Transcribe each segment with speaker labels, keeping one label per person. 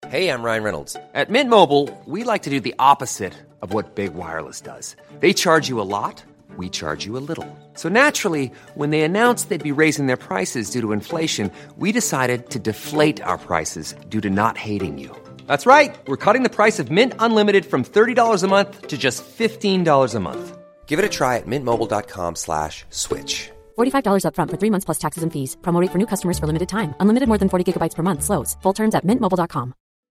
Speaker 1: Hey, I'm Ryan Reynolds. At Mint Mobile, we like to do the opposite of what Big Wireless does. They charge you a lot, we charge you a little. So naturally, when they announced they'd be raising their prices due to inflation, we decided to deflate our prices due to not hating you. That's right. We're cutting the price of Mint Unlimited from $30 a month to just $15 a month. Give it a try at mintmobile.com/switch.
Speaker 2: $45 up front for 3 months plus taxes and fees. Promo rate for new customers for limited time. Unlimited more than 40 gigabytes per month. Slows full terms at mintmobile.com.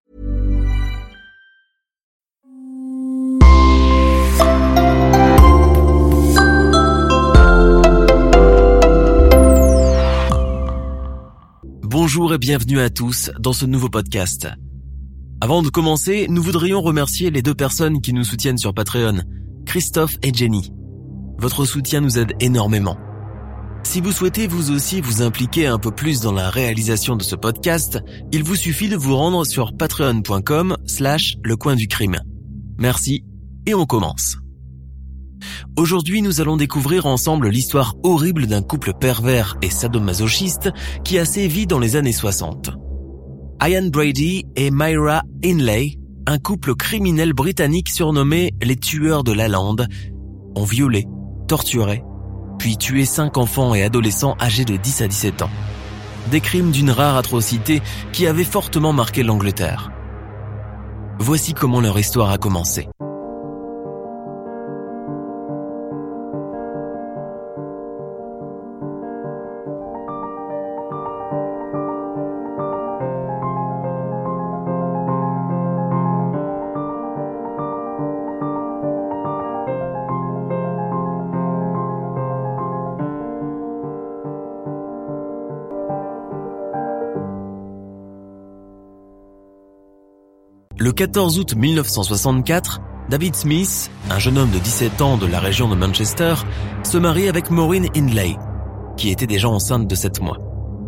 Speaker 3: Bonjour et bienvenue à tous dans ce nouveau podcast. Avant de commencer, nous voudrions remercier les 2 personnes qui nous soutiennent sur Patreon, Christophe et Jenny. Votre soutien nous aide énormément. Si vous souhaitez vous aussi vous impliquer un peu plus dans la réalisation de ce podcast, il vous suffit de vous rendre sur patreon.com/lecoinducrime. Merci et on commence. Aujourd'hui, nous allons découvrir ensemble l'histoire horrible d'un couple pervers et sadomasochiste qui a sévi dans les années 60. Ian Brady et Myra Hindley, un couple criminel britannique surnommé les tueurs de la lande, ont violé, torturé, puis tué 5 enfants et adolescents âgés de 10 à 17 ans. Des crimes d'une rare atrocité qui avaient fortement marqué l'Angleterre. Voici comment leur histoire a commencé. Le 14 août 1964, David Smith, un jeune homme de 17 ans de la région de Manchester, se marie avec Maureen Hindley, qui était déjà enceinte de 7 mois.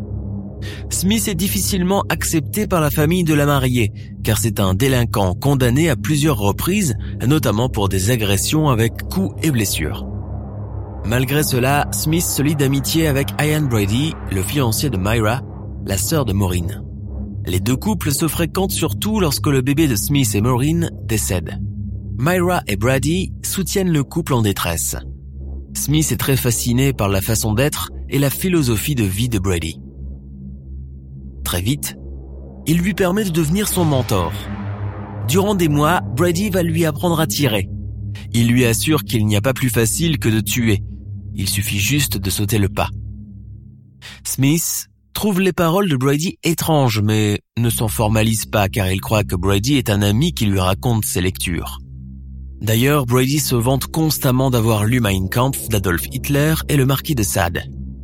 Speaker 3: Smith est difficilement accepté par la famille de la mariée, car c'est un délinquant condamné à plusieurs reprises, notamment pour des agressions avec coups et blessures. Malgré cela, Smith se lie d'amitié avec Ian Brady, le fiancé de Myra, la sœur de Maureen. Les 2 couples se fréquentent surtout lorsque le bébé de Smith et Maureen décède. Myra et Brady soutiennent le couple en détresse. Smith est très fasciné par la façon d'être et la philosophie de vie de Brady. Très vite, il lui permet de devenir son mentor. Durant des mois, Brady va lui apprendre à tirer. Il lui assure qu'il n'y a pas plus facile que de tuer. Il suffit juste de sauter le pas. Smith trouve les paroles de Brady étranges, mais ne s'en formalise pas car il croit que Brady est un ami qui lui raconte ses lectures. D'ailleurs, Brady se vante constamment d'avoir lu Mein Kampf d'Adolf Hitler et le marquis de Sade.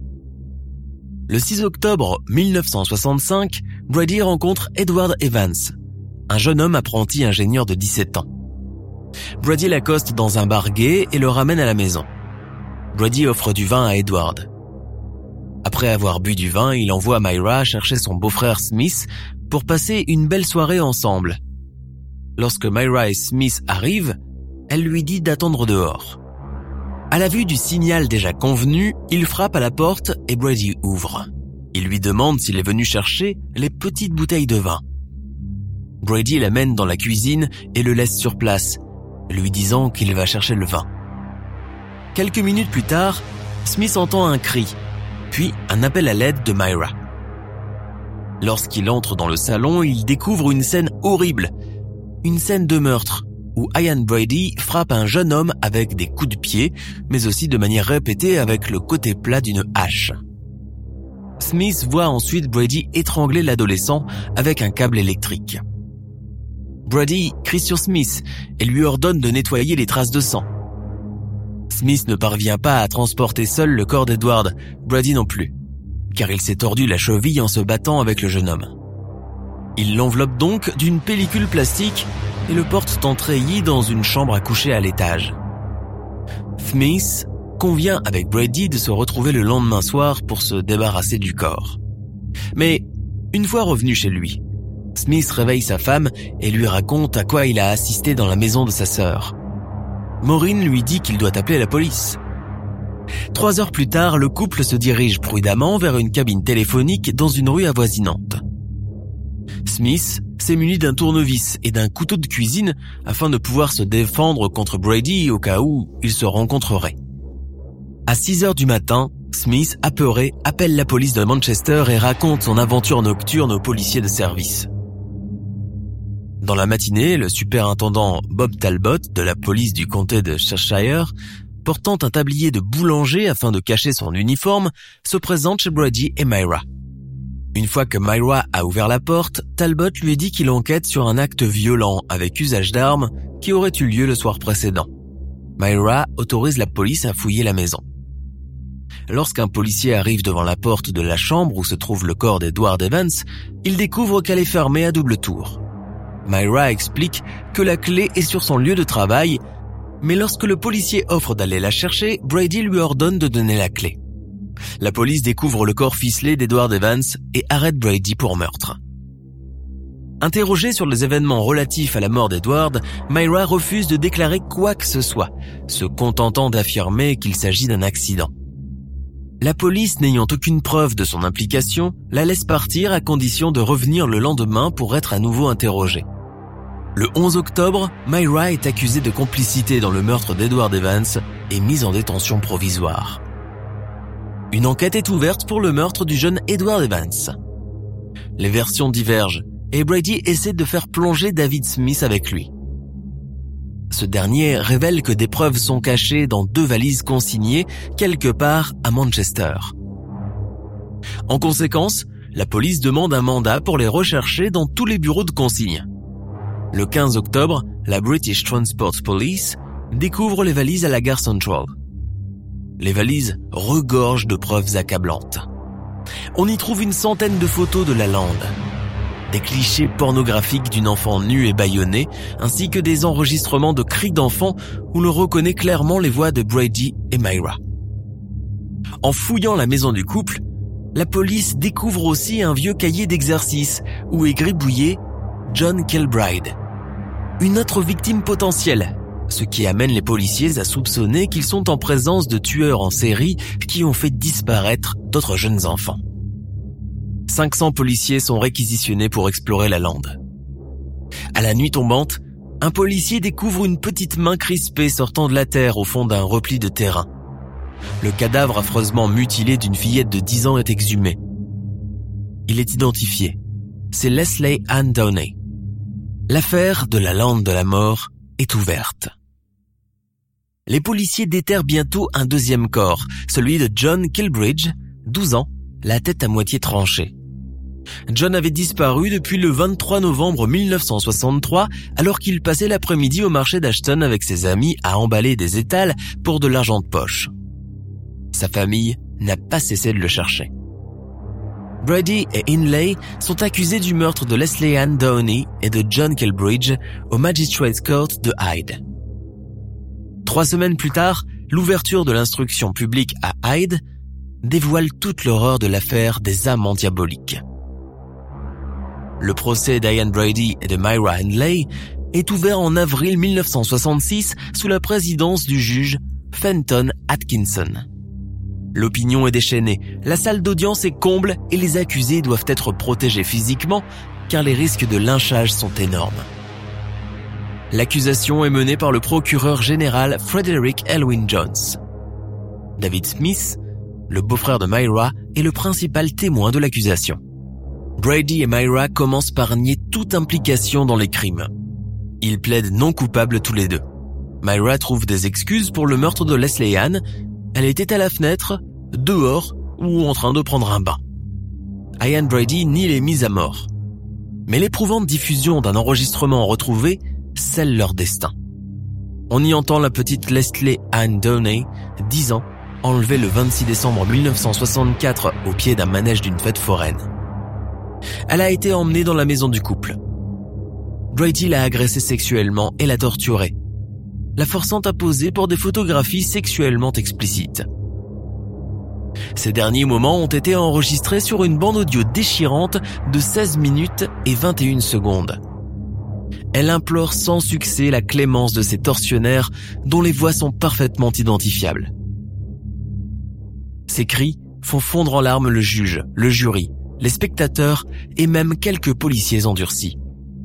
Speaker 3: Le 6 octobre 1965, Brady rencontre Edward Evans, un jeune homme apprenti ingénieur de 17 ans. Brady l'accoste dans un bar gay et le ramène à la maison. Brady offre du vin à Edward. Après avoir bu du vin, il envoie Myra chercher son beau-frère Smith pour passer une belle soirée ensemble. Lorsque Myra et Smith arrivent, elle lui dit d'attendre dehors. À la vue du signal déjà convenu, il frappe à la porte et Brady ouvre. Il lui demande s'il est venu chercher les petites bouteilles de vin. Brady l'amène dans la cuisine et le laisse sur place, lui disant qu'il va chercher le vin. Quelques minutes plus tard, Smith entend un cri, puis un appel à l'aide de Myra. Lorsqu'il entre dans le salon, il découvre une scène horrible, une scène de meurtre, où Ian Brady frappe un jeune homme avec des coups de pied, mais aussi de manière répétée avec le côté plat d'une hache. Smith voit ensuite Brady étrangler l'adolescent avec un câble électrique. Brady crie sur Smith et lui ordonne de nettoyer les traces de sang. Smith ne parvient pas à transporter seul le corps d'Edward, Brady non plus, car il s'est tordu la cheville en se battant avec le jeune homme. Il l'enveloppe donc d'une pellicule plastique et le porte en treillis dans une chambre à coucher à l'étage. Smith convient avec Brady de se retrouver le lendemain soir pour se débarrasser du corps. Mais une fois revenu chez lui, Smith réveille sa femme et lui raconte à quoi il a assisté dans la maison de sa sœur. Maureen lui dit qu'il doit appeler la police. 3 heures plus tard, le couple se dirige prudemment vers une cabine téléphonique dans une rue avoisinante. Smith s'est muni d'un tournevis et d'un couteau de cuisine afin de pouvoir se défendre contre Brady au cas où ils se rencontreraient. À 6h du matin, Smith, apeuré, appelle la police de Manchester et raconte son aventure nocturne aux policiers de service. Dans la matinée, le superintendant Bob Talbot de la police du comté de Cheshire, portant un tablier de boulanger afin de cacher son uniforme, se présente chez Brady et Myra. Une fois que Myra a ouvert la porte, Talbot lui dit qu'il enquête sur un acte violent avec usage d'armes qui aurait eu lieu le soir précédent. Myra autorise la police à fouiller la maison. Lorsqu'un policier arrive devant la porte de la chambre où se trouve le corps d'Edward Evans, il découvre qu'elle est fermée à double tour. Myra explique que la clé est sur son lieu de travail, mais lorsque le policier offre d'aller la chercher, Brady lui ordonne de donner la clé. La police découvre le corps ficelé d'Edward Evans et arrête Brady pour meurtre. Interrogée sur les événements relatifs à la mort d'Edward, Myra refuse de déclarer quoi que ce soit, se contentant d'affirmer qu'il s'agit d'un accident. La police, n'ayant aucune preuve de son implication, la laisse partir à condition de revenir le lendemain pour être à nouveau interrogée. Le 11 octobre, Myra est accusée de complicité dans le meurtre d'Edward Evans et mise en détention provisoire. Une enquête est ouverte pour le meurtre du jeune Edward Evans. Les versions divergent et Brady essaie de faire plonger David Smith avec lui. Ce dernier révèle que des preuves sont cachées dans 2 valises consignées quelque part à Manchester. En conséquence, la police demande un mandat pour les rechercher dans tous les bureaux de consigne. Le 15 octobre, la British Transport Police découvre les valises à la gare Central. Les valises regorgent de preuves accablantes. On y trouve une centaine de photos de la lande, des clichés pornographiques d'une enfant nue et bâillonnée, ainsi que des enregistrements de cris d'enfants où l'on reconnaît clairement les voix de Brady et Myra. En fouillant la maison du couple, la police découvre aussi un vieux cahier d'exercice où est gribouillé John Kilbride, une autre victime potentielle, ce qui amène les policiers à soupçonner qu'ils sont en présence de tueurs en série qui ont fait disparaître d'autres jeunes enfants. 500 policiers sont réquisitionnés pour explorer la lande. À la nuit tombante, un policier découvre une petite main crispée sortant de la terre au fond d'un repli de terrain. Le cadavre affreusement mutilé d'une fillette de 10 ans est exhumé. Il est identifié. C'est Leslie Ann Downey. L'affaire de la lande de la mort est ouverte. Les policiers déterrent bientôt un deuxième corps, celui de John Kilbridge, 12 ans, la tête à moitié tranchée. John avait disparu depuis le 23 novembre 1963 alors qu'il passait l'après-midi au marché d'Ashton avec ses amis à emballer des étals pour de l'argent de poche. Sa famille n'a pas cessé de le chercher. Brady et Hindley sont accusés du meurtre de Leslie Ann Downey et de John Kilbridge au Magistrates Court de Hyde. 3 semaines plus tard, l'ouverture de l'instruction publique à Hyde dévoile toute l'horreur de l'affaire des amants diaboliques. Le procès d'Ian Brady et de Myra Hindley est ouvert en avril 1966 sous la présidence du juge Fenton Atkinson. L'opinion est déchaînée, la salle d'audience est comble et les accusés doivent être protégés physiquement car les risques de lynchage sont énormes. L'accusation est menée par le procureur général Frederick Elwyn Jones. David Smith, le beau-frère de Myra, est le principal témoin de l'accusation. Brady et Myra commencent par nier toute implication dans les crimes. Ils plaident non coupables tous les deux. Myra trouve des excuses pour le meurtre de Leslie Ann. Elle était à la fenêtre, dehors ou en train de prendre un bain. Ian Brady nie les mises à mort. Mais l'éprouvante diffusion d'un enregistrement retrouvé scelle leur destin. On y entend la petite Leslie Ann Downey, 10 ans, enlevée le 26 décembre 1964 au pied d'un manège d'une fête foraine. Elle a été emmenée dans la maison du couple. Brady l'a agressée sexuellement et l'a torturée, la forçant à poser pour des photographies sexuellement explicites. Ces derniers moments ont été enregistrés sur une bande audio déchirante de 16 minutes et 21 secondes. Elle implore sans succès la clémence de ces tortionnaires dont les voix sont parfaitement identifiables. Ces cris font fondre en larmes le juge, le jury, les spectateurs et même quelques policiers endurcis.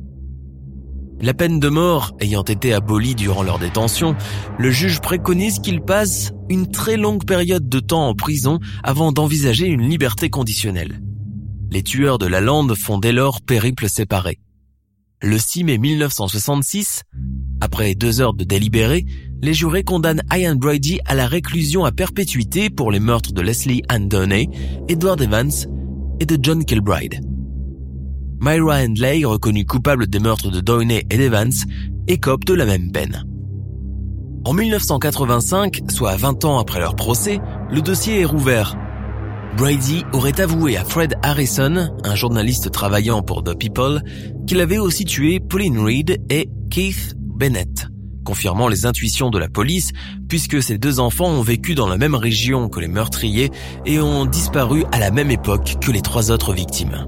Speaker 3: La peine de mort ayant été abolie durant leur détention, le juge préconise qu'ils passent une très longue période de temps en prison avant d'envisager une liberté conditionnelle. Les tueurs de la lande font dès lors périple séparé. Le 6 mai 1966, après 2 heures de délibéré, les jurés condamnent Ian Brady à la réclusion à perpétuité pour les meurtres de Leslie Ann Downey, Edward Evans et de John Kilbride. Myra Hindley, reconnue coupable des meurtres de Downey et d'Evans, écope de la même peine. En 1985, soit 20 ans après leur procès, le dossier est rouvert. Brady aurait avoué à Fred Harrison, un journaliste travaillant pour The People, qu'il avait aussi tué Pauline Reed et Keith Bennett, confirmant les intuitions de la police puisque ces 2 enfants ont vécu dans la même région que les meurtriers et ont disparu à la même époque que les 3 autres victimes.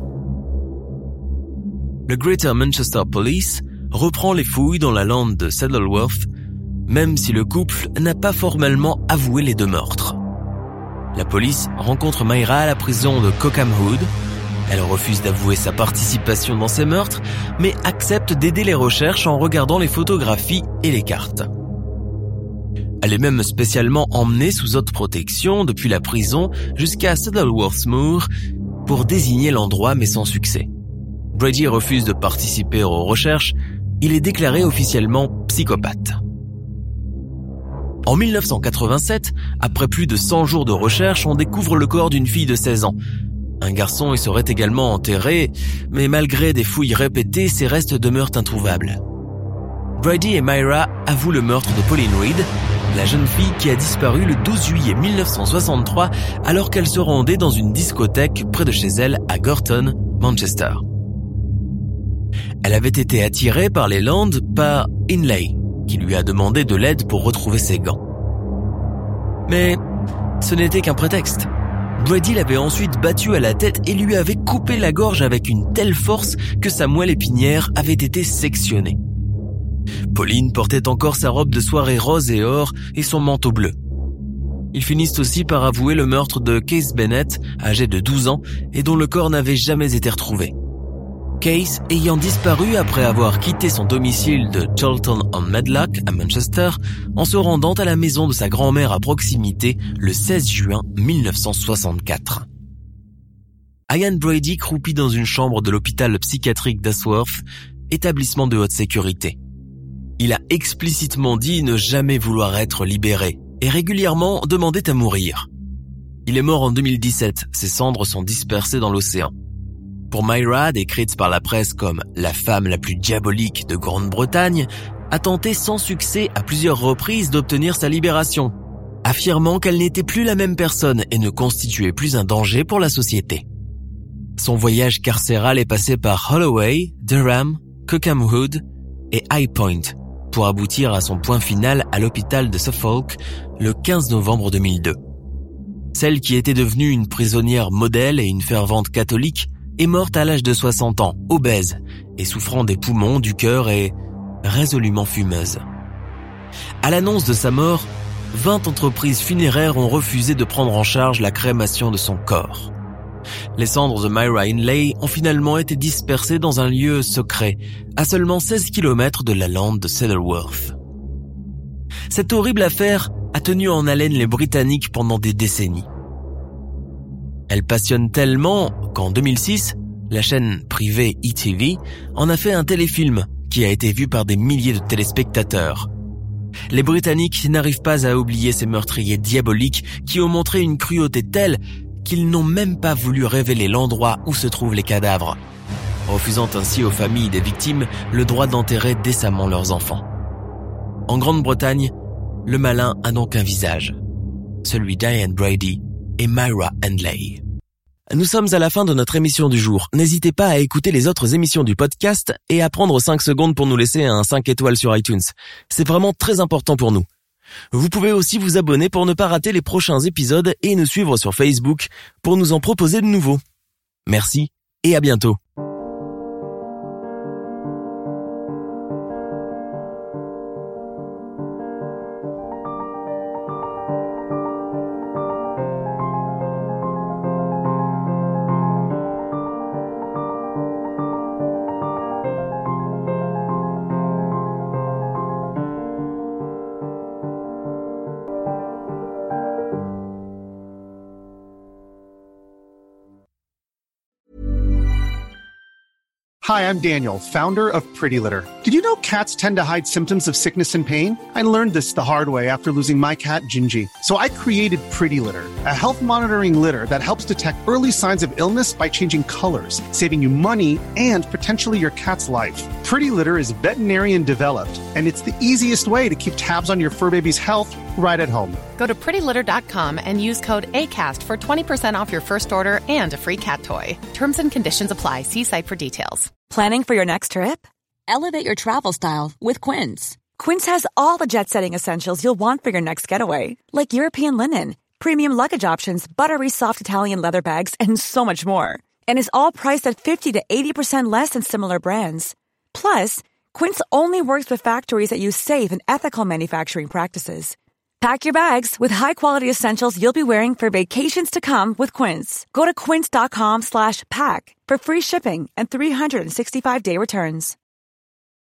Speaker 3: Le Greater Manchester Police reprend les fouilles dans la lande de Saddleworth, même si le couple n'a pas formellement avoué les 2 meurtres. La police rencontre Myra à la prison de Cockham Hood. Elle refuse d'avouer sa participation dans ces meurtres, mais accepte d'aider les recherches en regardant les photographies et les cartes. Elle est même spécialement emmenée sous haute protection depuis la prison jusqu'à Saddleworth Moor pour désigner l'endroit mais sans succès. Brady refuse de participer aux recherches, il est déclaré officiellement psychopathe. En 1987, après plus de 100 jours de recherche, on découvre le corps d'une fille de 16 ans. Un garçon y serait également enterré, mais malgré des fouilles répétées, ses restes demeurent introuvables. Brady et Myra avouent le meurtre de Pauline Reed, la jeune fille qui a disparu le 12 juillet 1963 alors qu'elle se rendait dans une discothèque près de chez elle à Gorton, Manchester. Elle avait été attirée par les Landes par Hindley, qui lui a demandé de l'aide pour retrouver ses gants. Mais ce n'était qu'un prétexte. Brady l'avait ensuite battue à la tête et lui avait coupé la gorge avec une telle force que sa moelle épinière avait été sectionnée. Pauline portait encore sa robe de soirée rose et or et son manteau bleu. Ils finissent aussi par avouer le meurtre de Keith Bennett, âgé de 12 ans, et dont le corps n'avait jamais été retrouvé. Keith ayant disparu après avoir quitté son domicile de Chorlton-on-Medlock à Manchester en se rendant à la maison de sa grand-mère à proximité le 16 juin 1964. Ian Brady croupit dans une chambre de l'hôpital psychiatrique d'Asworth, établissement de haute sécurité. Il a explicitement dit ne jamais vouloir être libéré et régulièrement demandait à mourir. Il est mort en 2017, ses cendres sont dispersées dans l'océan. Pour Myra, décrite par la presse comme la femme la plus diabolique de Grande-Bretagne, a tenté sans succès à plusieurs reprises d'obtenir sa libération, affirmant qu'elle n'était plus la même personne et ne constituait plus un danger pour la société. Son voyage carcéral est passé par Holloway, Durham, Cockham Hood et High Point pour aboutir à son point final à l'hôpital de Suffolk le 15 novembre 2002. Celle qui était devenue une prisonnière modèle et une fervente catholique est morte à l'âge de 60 ans, obèse et souffrant des poumons, du cœur et résolument fumeuse. À l'annonce de sa mort, 20 entreprises funéraires ont refusé de prendre en charge la crémation de son corps. Les cendres de Myra Hindley ont finalement été dispersées dans un lieu secret, à seulement 16 km de la lande de Saddleworth. Cette horrible affaire a tenu en haleine les Britanniques pendant des décennies. Elle passionne tellement qu'en 2006, la chaîne privée ETV en a fait un téléfilm qui a été vu par des milliers de téléspectateurs. Les Britanniques n'arrivent pas à oublier ces meurtriers diaboliques qui ont montré une cruauté telle qu'ils n'ont même pas voulu révéler l'endroit où se trouvent les cadavres, refusant ainsi aux familles des victimes le droit d'enterrer décemment leurs enfants. En Grande-Bretagne, le malin a donc un visage, celui d'Ian Brady et Myra Hindley. Nous sommes à la fin de notre émission du jour. N'hésitez pas à écouter les autres émissions du podcast et à prendre 5 secondes pour nous laisser un 5 étoiles sur iTunes. C'est vraiment très important pour nous. Vous pouvez aussi vous abonner pour ne pas rater les prochains épisodes et nous suivre sur Facebook pour nous en proposer de nouveaux. Merci et à bientôt.
Speaker 4: Hi, I'm Daniel, founder of Pretty Litter. Did you know cats tend to hide symptoms of sickness and pain? I learned this the hard way after losing my cat, Gingy. So I created Pretty Litter, a health monitoring litter that helps detect early signs of illness by changing colors, saving you money and potentially your cat's life. Pretty Litter is veterinarian developed, and it's the easiest way to keep tabs on your fur baby's health right at home.
Speaker 5: Go to prettylitter.com and use code ACAST for 20% off your first order and a free cat toy. Terms and conditions apply. See site for details.
Speaker 6: Planning for your next trip? Elevate your travel style with Quince. Quince has all the jet-setting essentials you'll want for your next getaway, like European linen, premium luggage options, buttery soft Italian leather bags, and so much more. And is all priced at 50 to 80% less than similar brands. Plus, Quince only works with factories that use safe and ethical manufacturing practices. Pack your bags with high-quality essentials you'll be wearing for vacations to come with Quince. Go to quince.com/pack for free shipping and 365-day returns.